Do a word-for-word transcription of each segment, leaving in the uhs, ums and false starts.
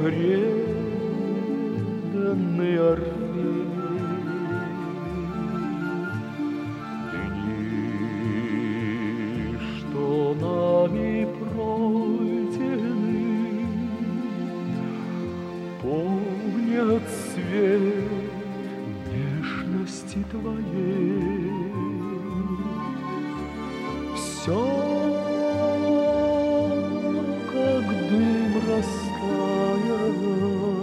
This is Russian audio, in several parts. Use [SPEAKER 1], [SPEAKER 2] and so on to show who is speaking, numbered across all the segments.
[SPEAKER 1] преданный Орфей. Дни, что нами пройдены, помнят свет нежности твоей. Все, как дым растаял,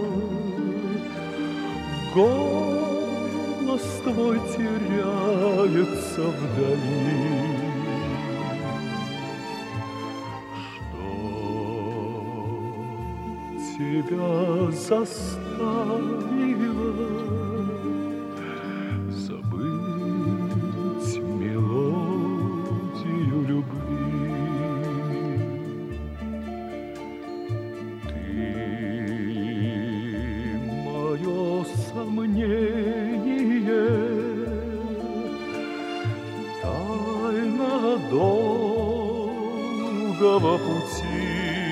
[SPEAKER 1] голос твой теряется вдали. Что тебя заставило забыть мелодию любви? Ты мое сомнение, тайна долгого пути.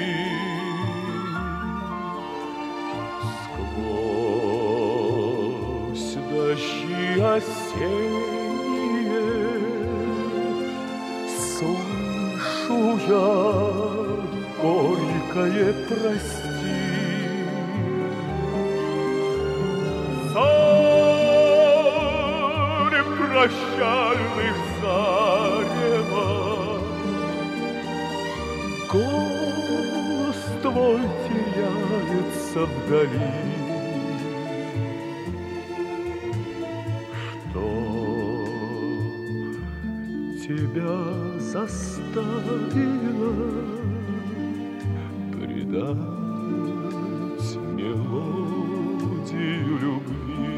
[SPEAKER 1] Сквозь дожди осенние слышу я горькое прости. Зарь прощальных зарева, голос твой теряется вдали. Что тебя заставило предать мелодию любви?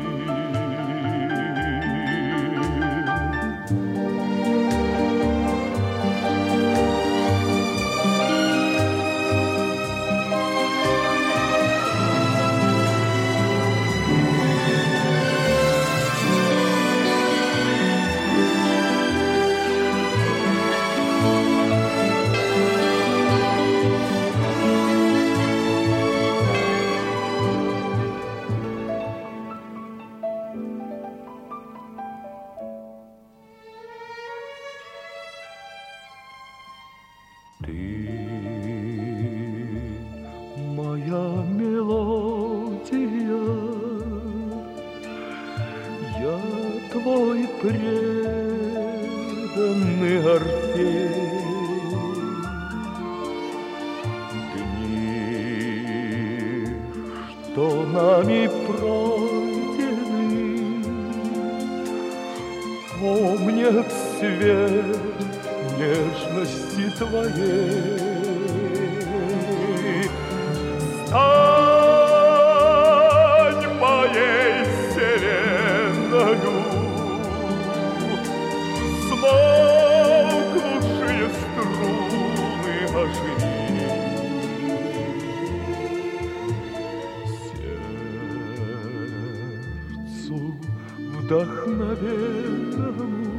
[SPEAKER 1] Ты моя мелодия, я твой преданный Орфей. Дни, что нами пройдены, помнят свет нежности твоей. Стань моей вселенною, смолкнувшие струны оживи. Сердцу вдохновенному